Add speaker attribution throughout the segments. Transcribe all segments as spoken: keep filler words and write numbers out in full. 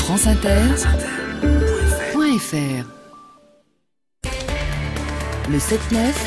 Speaker 1: France Inter, point F R. Le sept neuf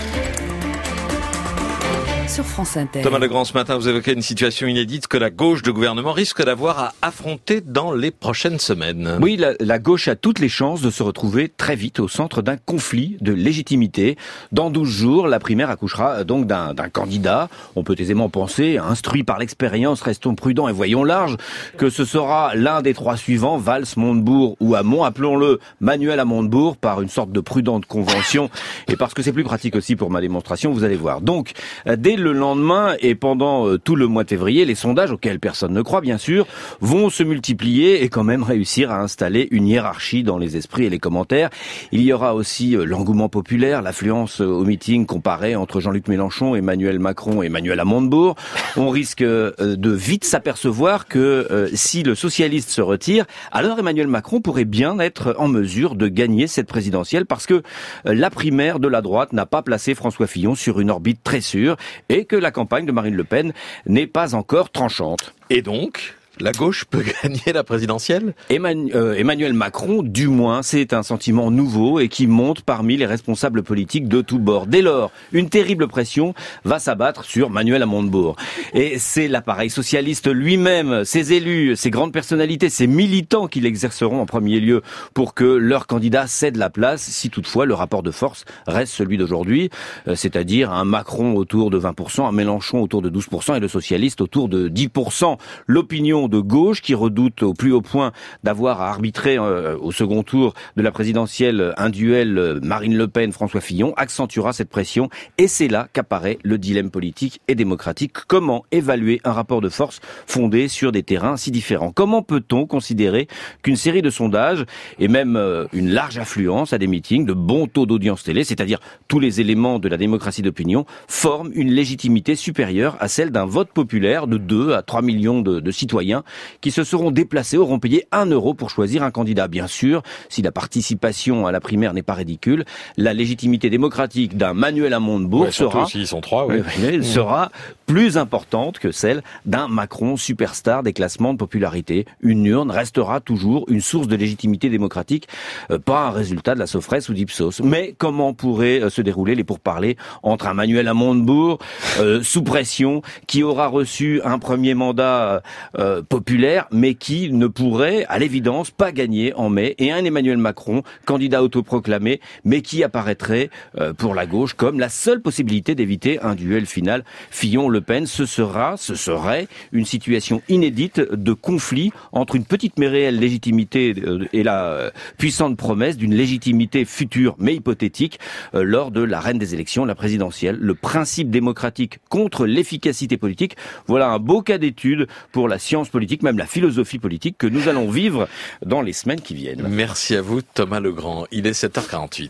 Speaker 1: sur France Inter.
Speaker 2: Thomas Legrand, ce matin, vous évoquez une situation inédite que la gauche de gouvernement risque d'avoir à affronter dans les prochaines semaines.
Speaker 3: Oui, la, la gauche a toutes les chances de se retrouver très vite au centre d'un conflit de légitimité. Dans douze jours, la primaire accouchera donc d'un, d'un candidat. On peut aisément penser, instruit par l'expérience, restons prudents et voyons large, que ce sera l'un des trois suivants, Valls, Montebourg ou Hamon. Appelons-le Manuel à Montebourg par une sorte de prudente convention et parce que c'est plus pratique aussi pour ma démonstration, vous allez voir. Donc, dès le lendemain et pendant tout le mois de février, les sondages, auxquels personne ne croit bien sûr, vont se multiplier et quand même réussir à installer une hiérarchie dans les esprits et les commentaires. Il y aura aussi l'engouement populaire, l'affluence au meeting comparé entre Jean-Luc Mélenchon, Emmanuel Macron et Manuel à Montebourg. On risque de vite s'apercevoir que si le socialiste se retire, alors Emmanuel Macron pourrait bien être en mesure de gagner cette présidentielle parce que la primaire de la droite n'a pas placé François Fillon sur une orbite très sûre et que la campagne de Marine Le Pen n'est pas encore tranchante.
Speaker 2: Et donc, la gauche peut gagner la présidentielle ?
Speaker 3: Emmanuel, euh, Emmanuel Macron, du moins, c'est un sentiment nouveau et qui monte parmi les responsables politiques de tous bords. Dès lors, une terrible pression va s'abattre sur Manuel à Montebourg. Et c'est l'appareil socialiste lui-même, ses élus, ses grandes personnalités, ses militants qui l'exerceront en premier lieu pour que leur candidat cède la place, si toutefois le rapport de force reste celui d'aujourd'hui, euh, c'est-à-dire un Macron autour de vingt pour cent, un Mélenchon autour de douze pour cent et le socialiste autour de dix pour cent. L'opinion de gauche qui redoute au plus haut point d'avoir à arbitrer euh, au second tour de la présidentielle un duel euh, Marine Le Pen-François Fillon accentuera cette pression et c'est là qu'apparaît le dilemme politique et démocratique. Comment évaluer un rapport de force fondé sur des terrains si différents ? Comment peut-on considérer qu'une série de sondages et même euh, une large affluence à des meetings, de bons taux d'audience télé, c'est-à-dire tous les éléments de la démocratie d'opinion, forment une légitimité supérieure à celle d'un vote populaire de deux à trois millions de, de citoyens qui se seront déplacés, auront payé un euro pour choisir un candidat. Bien sûr, si la participation à la primaire n'est pas ridicule, la légitimité démocratique d'un Manuel à Montebourg
Speaker 2: ouais,
Speaker 3: sera,
Speaker 2: s'ils sont trois, ouais.
Speaker 3: mmh. sera plus importante que celle d'un Macron superstar des classements de popularité. Une urne restera toujours une source de légitimité démocratique, euh, pas un résultat de la Sofres ou d'Ipsos. Mais comment pourraient euh, se dérouler les pourparlers entre un Manuel à Montebourg, euh, sous pression, qui aura reçu un premier mandat euh, populaire, mais qui ne pourrait, à l'évidence, pas gagner en mai, et un Emmanuel Macron, candidat autoproclamé, mais qui apparaîtrait euh, pour la gauche comme la seule possibilité d'éviter un duel final Fillon-Le Pen. Ce sera, ce serait une situation inédite de conflit entre une petite mais réelle légitimité et la puissante promesse d'une légitimité future mais hypothétique euh, lors de l'arène des élections, la présidentielle. Le principe démocratique contre l'efficacité politique, voilà un beau cas d'étude pour la science politique, même la philosophie politique que nous allons vivre dans les semaines qui viennent.
Speaker 2: Merci à vous Thomas Legrand. Il est sept heures quarante-huit.